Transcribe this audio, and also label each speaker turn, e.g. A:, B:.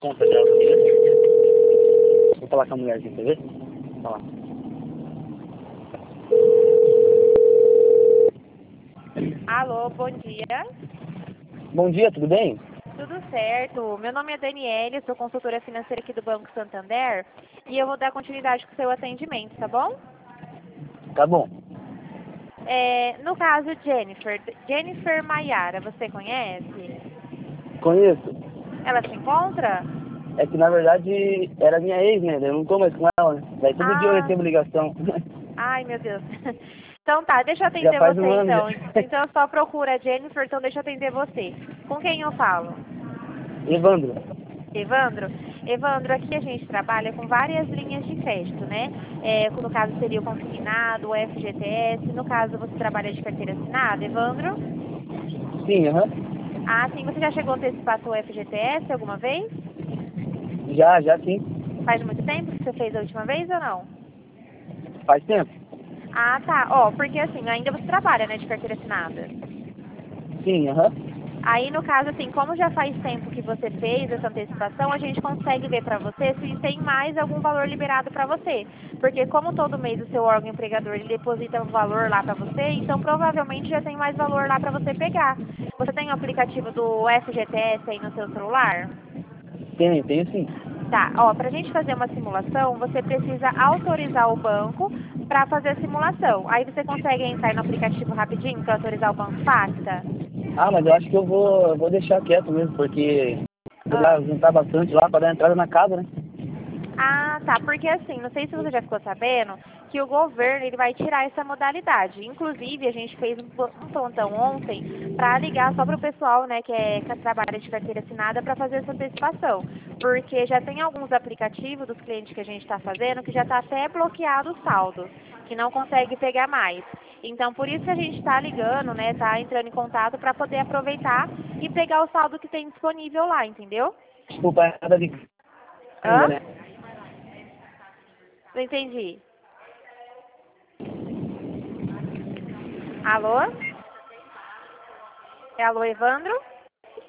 A: Conta dela, quer ver? Vou falar com a mulher aqui, quer ver? Tá lá.
B: Alô, bom dia.
A: Bom dia, tudo bem?
B: Tudo certo? Meu nome é Daniele, sou consultora financeira aqui do Banco Santander e eu vou dar continuidade com o seu atendimento, tá bom?
A: Tá bom.
B: No caso, Jennifer Maiara, você conhece?
A: Conheço.
B: Ela se encontra?
A: É que na verdade era minha ex, né? Eu não tô mais com ela, né? Daí todo dia eu
B: Ah,
A: recebo ligação.
B: ai meu Deus. Então tá, deixa eu
A: Já
B: atender
A: faz
B: você
A: um ano já.
B: então. Então eu só procuro a Jennifer, então deixa eu atender você. Com quem eu falo?
A: Evandro.
B: Evandro? Evandro, aqui a gente trabalha com várias linhas de crédito, né? No caso seria o consignado, o FGTS. No caso você trabalha de carteira assinada, Evandro?
A: Sim, aham.
B: Ah, sim. Você já chegou a antecipar seu FGTS alguma vez?
A: Já sim.
B: Faz muito tempo que você fez a última vez ou não?
A: Faz tempo?
B: Ah, tá. Ó, porque assim, ainda você trabalha, né, de carteira assinada.
A: Sim, aham.
B: Aí, no caso, assim, como já faz tempo que você fez essa antecipação, a gente consegue ver para você se tem mais algum valor liberado para você. Porque como todo mês o seu órgão empregador ele deposita um valor lá para você, então provavelmente já tem mais valor lá para você pegar. Você tem o aplicativo do FGTS aí no seu celular?
A: Tenho sim.
B: Tá, ó, pra gente fazer uma simulação, você precisa autorizar o banco para fazer a simulação. Aí você consegue entrar no aplicativo rapidinho para autorizar o banco Facta?
A: Ah, mas eu acho que eu vou deixar quieto mesmo, porque
B: Ah.
A: vai juntar bastante lá para dar entrada na casa, né?
B: Ah, tá, porque assim, não sei se você já ficou sabendo que o governo ele vai tirar essa modalidade. Inclusive, a gente fez um plantão ontem para ligar só para o pessoal, né, que trabalha de carteira assinada para fazer essa antecipação. Porque já tem alguns aplicativos dos clientes que a gente está fazendo que já está até bloqueado os saldos, que não consegue pegar mais. Então, por isso que a gente está ligando, né, tá entrando em contato para poder aproveitar e pegar o saldo que tem disponível lá, entendeu?
A: Desculpa, é nada de ainda,
B: Hã?
A: né?
B: Não entendi. Alô? É alô, Evandro?